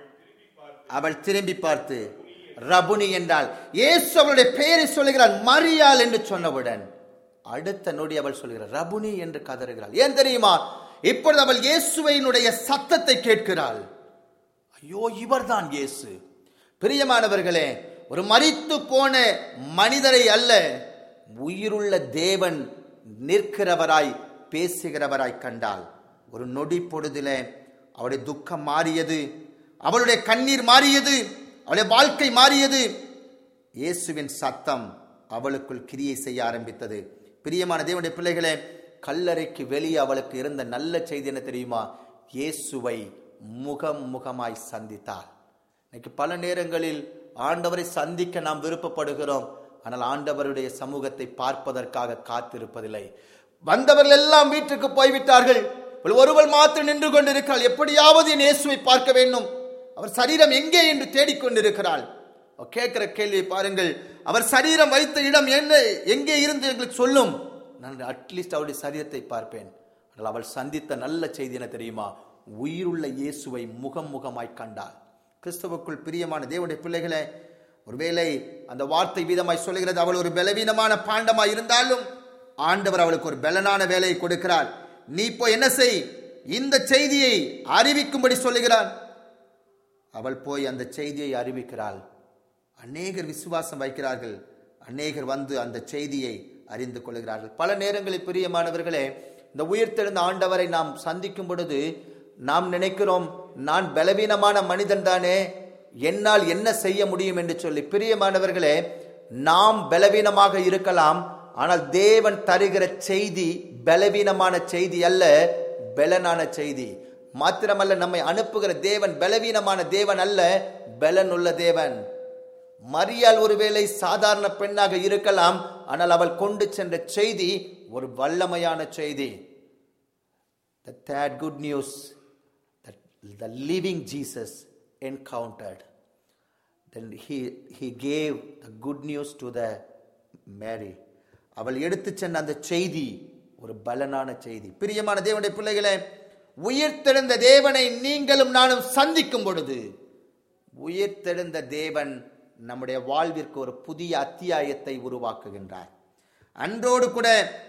அவள் திரும்பி பார்த்து ரபுனி என்றாள். இயேசு அவளுடைய பெயரை சொல்லுகிறார். மரியாள் என்று சொன்னவுடன் அடுத்த நொடி அவள் சொல்கிறார் ரபுனி என்று கதறுகிறாள். ஏன் தெரியுமா? இப்பொழுது அவள் இயேசுவினுடைய சத்தத்தை கேட்கிறாள். ஐயோ, இவர்தான் இயேசு. பிரியமானவர்களே, ஒரு மரித்து போன மனிதரை அல்ல, உயிருள்ள தேவன் நிற்கிறவராய் பேசுகிறவராய் கண்டாள். ஒரு நொடி பொழுதிலே அவளுடைய துக்கம் மாறியது, அவளுடைய கண்ணீர் மாறியது, அவளுடைய வாழ்க்கை மாறியது. இயேசுவின் சத்தம் அவளுக்குள் கிரியை செய்ய ஆரம்பித்தது. பிரியமான தேவனுடைய பிள்ளைகளே, கல்லறைக்கு வெளியே அவளுக்கு இருந்த நல்ல செய்தி என்ன தெரியுமா? இயேசுவை முகமாய் சந்தித்தாள். இன்னைக்கு பல நேரங்களில் ஆண்டவரை சந்திக்க நாம் விருப்பப்படுகிறோம், ஆனால் ஆண்டவருடைய சமூகத்தை பார்ப்பதற்காக காத்திருப்பதில்லை. வந்தவர்கள் எல்லாம் வீட்டுக்கு போய்விட்டார்கள். ஒருவள் மாத்திரம் நின்று கொண்டிருக்கிறாள். எப்படியாவது என் இயேசுவை பார்க்க வேண்டும், அவர் சரீரம் எங்கே என்று தேடிக்கொண்டிருக்கிறாள். கேட்கிற கேள்வி பாருங்கள், அவர் சரீரம் வைத்த இடம் என்ன, எங்கே இருந்து எங்களுக்கு சொல்லும், நான் அட்லீஸ்ட் அவருடைய சரீரத்தை பார்ப்பேன். ஆனால் அவள் சந்தித்த நல்ல செய்தி என்ன தெரியுமா? உயிருள்ள இயேசுவை முகமாய் கண்டாள். கிறிஸ்துவுக்குள் பிரியமான தேவனுடைய பிள்ளைகளே, ஒருவேளை அந்த வார்த்தை வீதமாய் சொல்லுகிறது, அவள் ஒரு பலவீனமான பாண்டமாய் இருந்தாலும் ஆண்டவர் அவளுக்கு ஒரு பலனான வேலையை கொடுக்கிறார். நீ இப்போ என்ன செய், இந்த செய்தியை அறிவிக்கும்படி சொல்லுகிறார். அவள் போய் அந்த செய்தியை அறிவிக்கிறாள். அநேகர் விசுவாசம் வைக்கிறார்கள், அநேகர் வந்து அந்த செய்தியை அறிந்து கொள்கிறார்கள். பல நேரங்களில் பிரியமானவர்களே, இந்த உயிர்த்தெழுந்த ஆண்டவரை நாம் சந்திக்கும் பொழுது நாம் நினைக்கிறோம், நான் பலவீனமான மனிதன் தானே, என்னால் என்ன செய்ய முடியும் என்று சொல்லி. பிரியமானவர்களே, நாம் பலவீனமாக இருக்கலாம், ஆனால் தேவன் தருகிற செய்தி பலவீனமான செய்தி அல்ல, பலனான செய்தி. மாத்திரமல்ல, நம்மை அனுப்புகிற தேவன் பலவீனமான தேவன் அல்ல, பலனுள்ள தேவன். மரியாள் ஒருவேளை சாதாரண பெண்ணாக இருக்கலாம், ஆனால் அவள் கொண்டு சென்ற செய்தி ஒரு வல்லமையான செய்தி. The third good news that the living Jesus encountered. Then he gave the good news to the Mary. அவள் எடுத்து சென்ற அந்த செய்தி ஒரு பலனான செய்தி. பிரியமான தேவனுடைய பிள்ளைகளே, உயிர்த்தெழுந்த தேவனை நீங்களும் நானும் சந்திக்கும் பொழுது உயிர்த்தெழுந்த தேவன் நம்முடைய வாழ்விற்கு ஒரு புதிய அத்தியாயத்தை உருவாக்குகின்றார். அன்றோடு கூட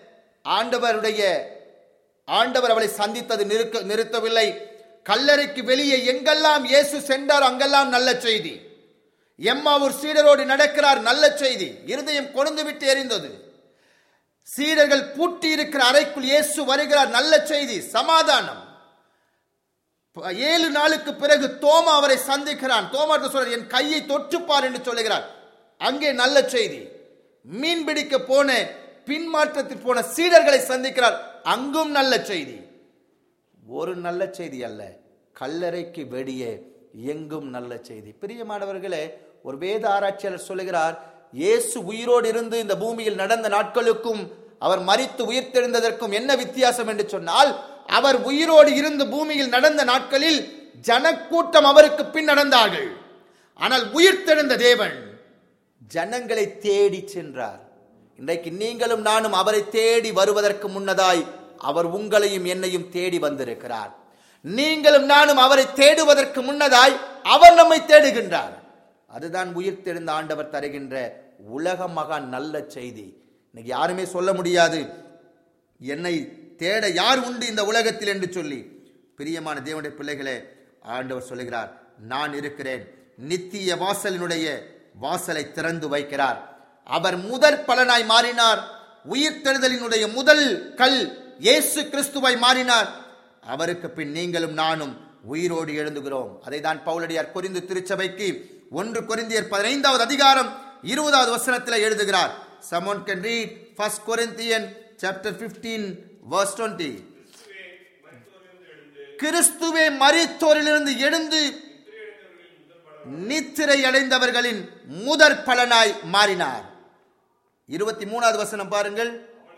ஆண்டவர் அவளை சந்தித்தது நிறுத்தவில்லை. கல்லறைக்கு வெளியே எங்கெல்லாம் இயேசு சென்றார் அங்கெல்லாம் நல்ல செய்தி. எம்மாவூர் சீடரோடு நடக்கிறார், நல்ல செய்தி. இருதயம் கொழுந்து விட்டு எரிந்தது. சீடர்கள் பூட்டி இருக்கிற அறைக்குள் இயேசு வருகிறார், நல்ல செய்தி, சமாதானம். 7 நாளுக்கு பிறகு தோமா அவரை சந்திக்கிறான். தோமா சொல்றார், என் கையை தொற்றுப்பார் என்று சொல்லுகிறார், அங்கே நல்ல செய்தி. மீன் பிடிக்க போன பின்மாற்றத்தில் போன சீடர்களை சந்திக்கிறார், அங்கும் நல்ல செய்தி. ஒரு நல்ல செய்தி அல்ல, கல்லறைக்கு வெளியே எங்கும் நல்ல செய்தி. பிரியமானவர்களே, ஒரு வேத ஆராய்ச்சியாளர் சொல்லுகிறார், இயேசு உயிரோடு இருந்து இந்த பூமியில் நடந்த நாட்களுக்கும் அவர் மரித்து உயிர்த்தெழுந்ததற்கும் என்ன வித்தியாசம் என்று சொன்னால், அவர் உயிரோடு இருந்து பூமியில் நடந்த நாட்களில் ஜனக்கூட்டம் அவருக்கு பின் நடந்தார்கள். ஆனால் உயிர்த்தெழுந்த தேவன் ஜனங்களை தேடி சென்றார். இன்றைக்கு நீங்களும் நானும் அவரை தேடி வருவதற்கு முன்னதாய் அவர் உங்களையும் என்னையும் தேடி வந்திருக்கிறார். நீங்களும் நானும் அவரை தேடுவதற்கு முன்னதாய் அவர் நம்மை தேடுகின்றார். அதுதான் உயிர்த்தெழுந்த ஆண்டவர் தருகின்ற உலக மகா நல்ல செய்தி. இன்னைக்கு யாருமே சொல்ல முடியாது என்னை தேட யார் உண்டு இந்த உலகத்தில் என்று சொல்லி. பிரியமான தேவனுடைய பிள்ளைகளே, ஆண்டவர் சொல்லுகிறார், நான் இருக்கிறேன். நித்திய வாசலினுடைய வாசலை திறந்து வைக்கிறார். அவர் முதற் பலனாய் மாறினார். உயிர்த்தெழுதலினுடைய முதல் கல் இயேசு கிறிஸ்துவாய் மாறினார். அவருக்கு பின் நீங்களும் நானும் உயிரோடு எழுந்துகிறோம். அதை தான் பவுலடியார் கொரிந்து திருச்சபைக்கு 1 கொரிந்தியர் 15வது அதிகாரம் 20வது வசனத்தில் எழுதுகிறார். Someone can read 1 Corinthians chapter 15 verse 20. கிறிஸ்துவே மரித்தோரிலிருந்து எழுந்து நித்திரை அடைந்தவர்களின் முதற் பலனாய் மாறினார். 23வது வசனம் பாருங்கள்.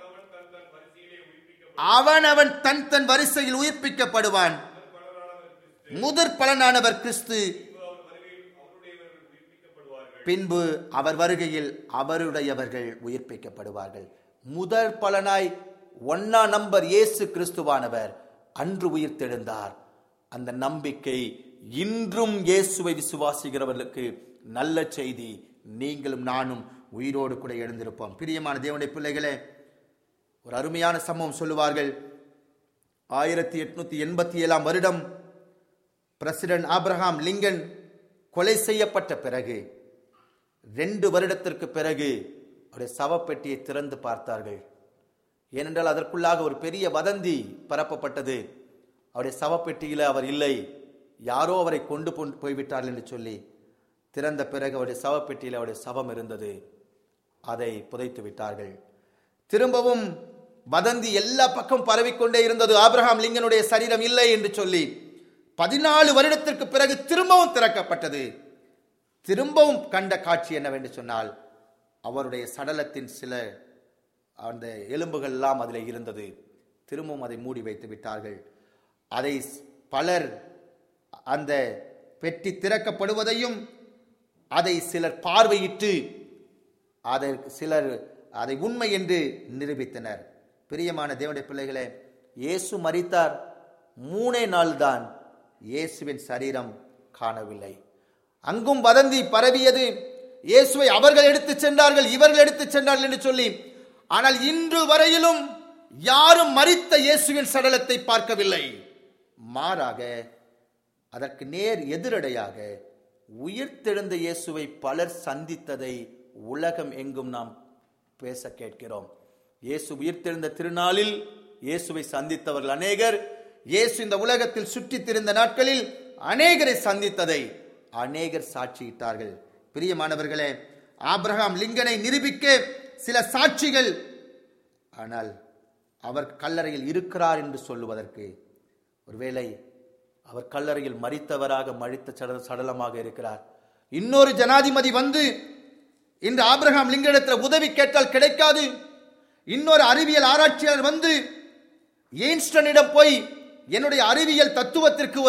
அவன் தன் வரிசையில் உயிர்ப்பிக்கப்படுவான். முதற் பலனானவர் கிறிஸ்து, பின்பு அவர் வருகையில் அவருடையவர்கள் உயிர்ப்பிக்கப்படுவார்கள். முதற் பலனாய் 1 நம்பர் இயேசு கிறிஸ்துவானவர் அன்று உயிர்த்தெழுந்தார். அந்த நம்பிக்கை இன்றும் இயேசுவை விசுவாசிக்கிறவர்களுக்கு நல்ல செய்தி. நீங்களும் நானும் உயிரோடு கூட எழுந்திருப்போம். பிரியமான தேவனுடைய பிள்ளைகளே, ஒரு அருமையான சம்பவம் சொல்லுவார்கள். 1887 வருடம் பிரசிடென்ட் ஆபிரகாம் லிங்கன் கொலை செய்யப்பட்ட பிறகு 2 வருடத்திற்கு பிறகு அவருடைய சவப்பெட்டியை திறந்து பார்த்தார்கள். ஏனென்றால் அதற்குள்ளாக ஒரு பெரிய வதந்தி பரப்பப்பட்டது. அவருடைய சவப்பெட்டியில் அவர் இல்லை, யாரோ அவரை கொண்டு போய்விட்டார்கள் என்று சொல்லி. திறந்த பிறகு அவருடைய சவப்பெட்டியில் அவருடைய சவம் இருந்தது. அதை புதைத்து விட்டார்கள். திரும்பவும் வதந்தி எல்லா பக்கம் பரவிக்கொண்டே இருந்தது. ஆபிரகாம் லிங்கனுடைய சரீரம் இல்லை என்று சொல்லி 14 வருடத்திற்கு பிறகு திரும்பவும் திறக்கப்பட்டது. திரும்பவும் கண்ட காட்சி என்னவென்று சொன்னால், அவருடைய சடலத்தின் சில அந்த எலும்புகள் எல்லாம் அதில் இருந்தது. திரும்பவும் அதை மூடி வைத்து விட்டார்கள். அதை பலர் அந்த பெட்டி திறக்கப்படுவதையும் அதை சிலர் பார்வையிட்டு சிலர் அதை உண்மை என்று நிரூபித்தனர். பிரியமான தேவனுடைய பிள்ளைகளே, இயேசு மரித்தார். 3 நாள் தான் இயேசுவின் சரீரம் காணவில்லை. அங்கும் வதந்தி பரவியது. இயேசுவை அவர்கள் எடுத்துச் சென்றார்கள், இவர்கள் எடுத்துச் சென்றார்கள் என்று சொல்லி. ஆனால் இன்று வரையிலும் யாரும் மரித்த இயேசுவின் சடலத்தை பார்க்கவில்லை. மாறாக அதற்கு நேர் எதிரடையாக உயிர்த்தெழுந்த இயேசுவை பலர் சந்தித்ததை உலகம் எங்கும் நாம் பேச கேட்கிறோம். இயேசு உயிர்த்தெழுந்த திருநாளில் இயேசுவை சந்தித்தவர்கள் அநேகர். இயேசு இந்த உலகத்தில் சுற்றித் திரிந்த நாட்களில் அநேகரை சந்தித்ததை அநேகர் சாட்சியிட்டார்கள். பிரியமானவர்களே, ஆபிரகாம் லிங்கனை நிரூபிக்க சில சாட்சிகள், ஆனால் அவர் கல்லறையில் இருக்கிறார் என்று சொல்லுவதற்கு, ஒருவேளை அவர் கல்லறையில் மரித்தவராக மரித்த சடலமாக இருக்கிறார். இன்னொரு ஜனாதிபதி வந்து இன்று ஆபிரகாம் லிங்கனிடத்தில் உதவி கேட்டால் கிடைக்காது. இன்னொரு அறிவியல் ஆராய்ச்சியாளர் வந்து எயின்ஸ்டனிடம் போய் என்னுடைய அறிவியல் தத்துவத்திற்கு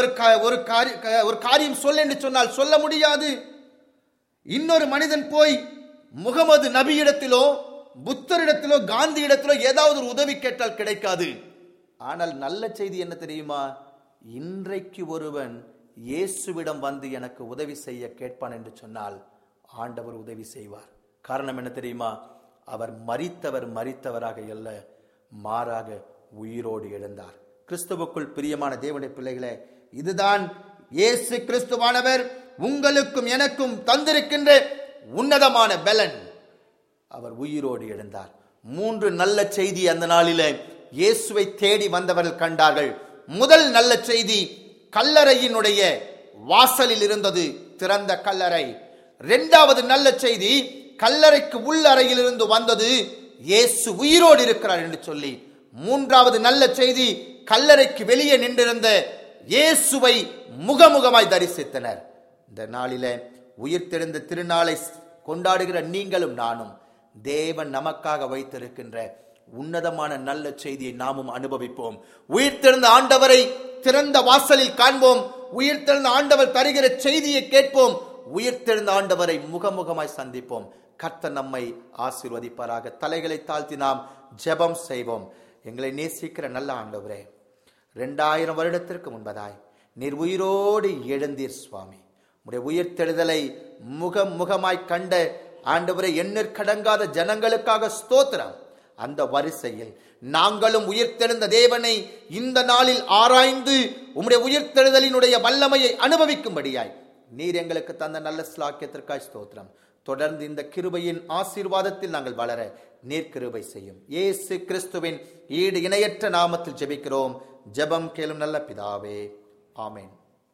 ஒரு காரியம் சொல்ல என்று சொன்னால் சொல்ல முடியாது. இன்னொரு மனிதன் போய் முகமது நபியிடத்திலோ புத்தரிடத்திலோ காந்தி இடத்திலோ ஏதாவது ஒரு உதவி கேட்டால் கிடைக்காது. ஆனால் நல்ல செய்தி என்ன தெரியுமா? இன்றைக்கு ஒருவன் இயேசுவிடம் வந்து எனக்கு உதவி செய்ய கேட்பான் என்று சொன்னால் ஆண்டவர் உதவி செய்வார். காரணம் என்ன தெரியுமா? அவர் மரித்தவராக அல்ல, மாறாக உயிரோடு எழுந்தார். கிறிஸ்துவுக்குள் பிரியமான தேவனுடைய பிள்ளைகளே, இதுதான் இயேசு கிறிஸ்துவானவர் உங்களுக்கும் எனக்கும் தந்திருக்கின்ற உன்னதமான பலன். அவர் உயிரோடு எழுந்தார். 3 நல்ல செய்தி அந்த நாளிலே இயேசுவை தேடி வந்தவர்கள் கண்டார்கள். முதல் நல்ல செய்தி, கல்லறையினுடைய வாசலில் இருந்தது திறந்த கல்லறை. 2வது நல்ல செய்தி, கல்லறைக்கு உள்ளறையில் இருந்து வந்தது இயேசு உயிரோடு இருக்கிறார் என்று சொல்லி. 3வது நல்ல செய்தி, கல்லறைக்கு வெளியே நின்றிருந்த இயேசுவை முகமுகமாய் தரிசித்தனர். இந்த நாளிலே உயிர்த்தெழுந்த திருநாளை கொண்டாடுகிற நீங்களும் நானும் தேவன் நமக்காக வைத்திருக்கின்ற உன்னதமான நல்ல செய்தியை நாமும் அனுபவிப்போம். உயிர்த்தெழுந்த ஆண்டவரை திறந்த வாசலில் காண்போம். உயிர்த்தெழுந்த ஆண்டவர் தருகிற செய்தியை கேட்போம். உயிர்த்தெழுந்த ஆண்டவரை முகமுகமாய் சந்திப்போம். கர்த்தர் நம்மை ஆசீர்வதிப்பாராக. தலைகளை தாழ்த்தி நாம் ஜெபம் செய்வோம். எங்களை நேசிக்கிற நல்ல ஆண்டவரே, 2000 வருடத்திற்கு முன்பதாய் நீர் உயிரோடு எழுந்தீர் சுவாமி. உடைய உயிர்த்தெழுதலை முகமாய் கண்ட ஆண்டவரை எண்ணிற்கடங்காத ஜனங்களுக்காக ஸ்தோத்திரம். அந்த வரிசையில் நாங்களும் உயிர்த்தெழுந்த தேவனை இந்த நாளில் ஆராய்ந்து உம்முடைய உயிர்த்தெழுதலினுடைய வல்லமையை அனுபவிக்கும்படியாய் நீர் எங்களுக்கு தந்த நல்ல ஸ்லாக்கியத்திற்காய் ஸ்தோத்திரம். தொடர்ந்து இந்த கிருபையின் ஆசீர்வாதத்தில் நாங்கள் வளர நீர் கிருபை செய்யும். இயேசு கிறிஸ்துவின் ஈடு இணையற்ற நாமத்தில் ஜெபிக்கிறோம். ஜெபம் கேளும் நல்ல பிதாவே, ஆமென்.